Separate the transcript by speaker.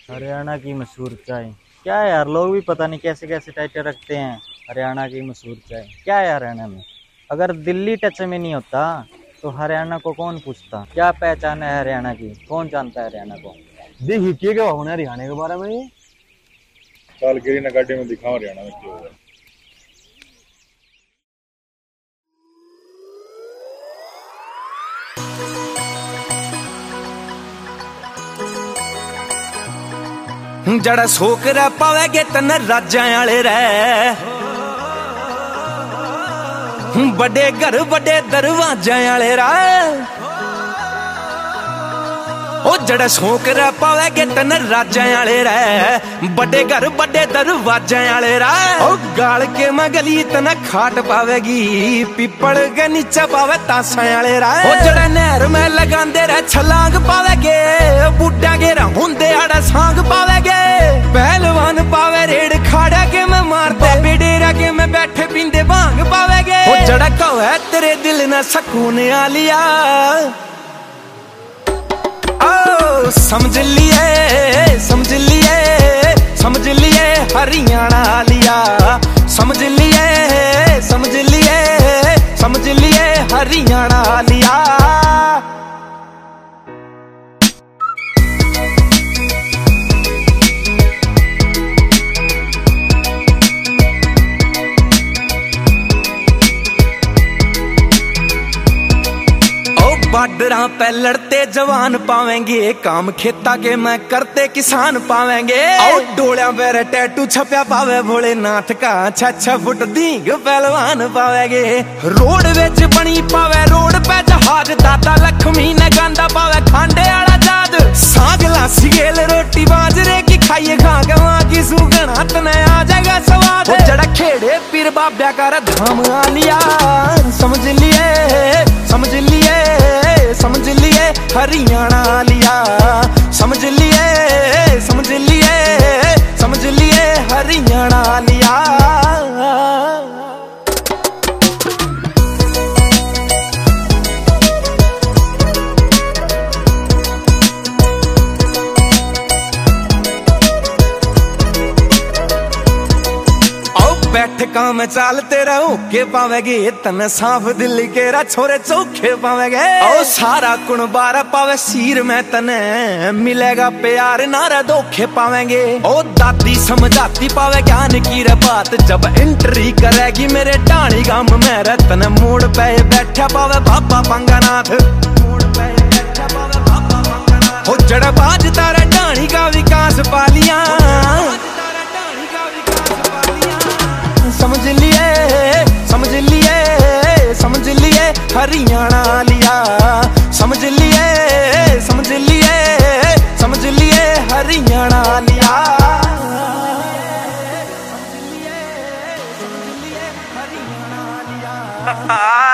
Speaker 1: हरियाणा की मशहूर चाय क्या है यार। लोग भी पता नहीं कैसे कैसे टाइटल रखते हैं। हरियाणा की मशहूर चाय क्या है हरियाणा में। अगर दिल्ली टच में नहीं होता तो हरियाणा को कौन पूछता। क्या पहचान है हरियाणा की, कौन जानता है हरियाणा को।
Speaker 2: देखिए क्या होना है हरियाणा के बारे में। ये
Speaker 3: कालगिरी ने गाड़ी में दिखाओ हरियाणा में क्यों है।
Speaker 4: जड़ा सोकरा पावेगे तन राजा आले रे। बड़े घर बड़े दरवाजा आले रे। ओ जड़ा सोकरा पावेगे तन राजा आले रे। बड़े घर बड़े दरवाजा आले रे। ओ गाल के मगली तना खाट पावेगी। पीपल के नीचे पावे तासा आले रे। ओ जड़ा नहर में लगांदे रे छलांग पावेगे। बूटा के हुंदे आड़ा सांग पावेगे। पहलवान पावे रेड़ खाड़ा के मैं मारते। बेडेरा के मैं बैठे पींदे भांग पावेगे। ओ जड़ा कहो है तेरे दिल न सकून आ लिया। ओ समझ लिए समझ लिए समझ लिए हरियाणा लिया। समझ लिए समझ लिए समझ लिए हरियाणा लिया। बार्डरां पे लड़ते जवान पावेंगे। काम खेता के मैं करते किसान पावेंगे। और डोलियां पे टैटू छपया पावे भोलेनाथ का। 6-6 फुट दींग पहलवान पावेंगे। रोड विच बनी पावे रोड पे जहाज। दादा लक्ष्मी ने गांदा पावे खांडे आला जाद। साग लासी गेल रोटी बाजरे की खाइए खा के वहां की सुगना तने आ जाएगा स्वाद। जड़ा खेड़े पीर बाब्या कर धाम आ लिया। समझ लिए समझ लिए समझ लिए हरियाणा लिया। समझ लिए समझ लिए समझ लिए हरियाणा लिया। बैठका में चालते रहो के पावेगे। तन साफ दिल के रा छोरे चौखे पावेगे। ओ सारा कुण बारा पावे सीर में तने। मिलेगा प्यार नारा धोखे पावेंगे। ओ दादी समझाती पावे ज्ञान की रे बात। जब एंट्री करेगी मेरे डाणी गांव में रतन मोड़ पे बैठा पावे बाबा पंगानाथ। मोड़ पे बैठा पावे बाबा पंगानाथ। ओ जड़ा बाज तारा डाणी का विकास पा लिया। समझ लिए समझ लिए समझ लिए हरियाणा लिया। समझ लिए समझ लिए समझ लिए हरियाणा लिया। समझ लिए हरियाणा लिया।